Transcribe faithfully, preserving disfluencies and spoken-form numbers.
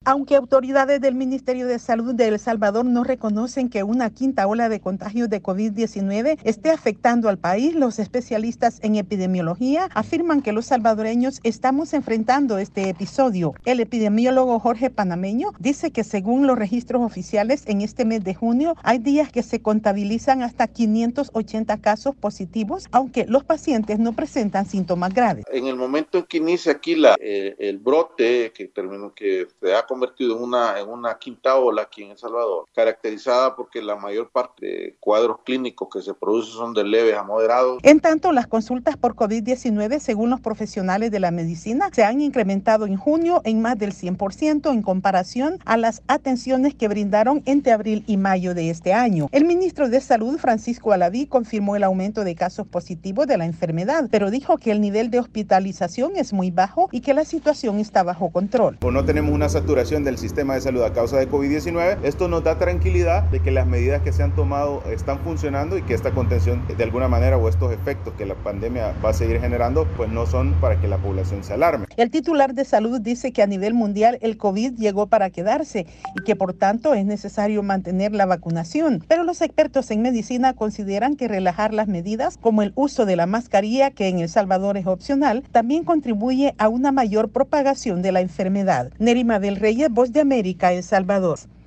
Aunque autoridades del Ministerio de Salud de El Salvador no reconocen que una quinta ola de contagios de COVID diecinueve esté afectando al país, los especialistas en epidemiología afirman que los salvadoreños estamos enfrentando este episodio. El epidemiólogo Jorge Panameño dice que según los registros oficiales en este mes de junio hay días que se contabilizan hasta quinientos ochenta casos positivos, aunque los pacientes no presentan síntomas graves. En el momento en que inicia aquí la, eh, el brote que terminó, que se ha convertido en una, en una quinta ola aquí en El Salvador, caracterizada porque la mayor parte de cuadros clínicos que se producen son de leves a moderados. En tanto, las consultas por COVID diecinueve, según los profesionales de la medicina, se han incrementado en junio en más del cien por ciento en comparación a las atenciones que brindaron entre abril y mayo de este año. El ministro de Salud, Francisco Alaví, confirmó el aumento de casos positivos de la enfermedad, pero dijo que el nivel de hospitalización es muy bajo y que la situación está bajo control. O no tenemos una saturación del sistema de salud a causa de COVID diecinueve, esto nos da tranquilidad de que las medidas que se han tomado están funcionando y que esta contención de alguna manera o estos efectos que la pandemia va a seguir generando pues no son para que la población se alarme. El titular de salud dice que a nivel mundial el COVID llegó para quedarse y que por tanto es necesario mantener la vacunación, pero los expertos en medicina consideran que relajar las medidas como el uso de la mascarilla, que en El Salvador es opcional, también contribuye a una mayor propagación de la enfermedad. Nerima del Reyes, Voz de América, El Salvador.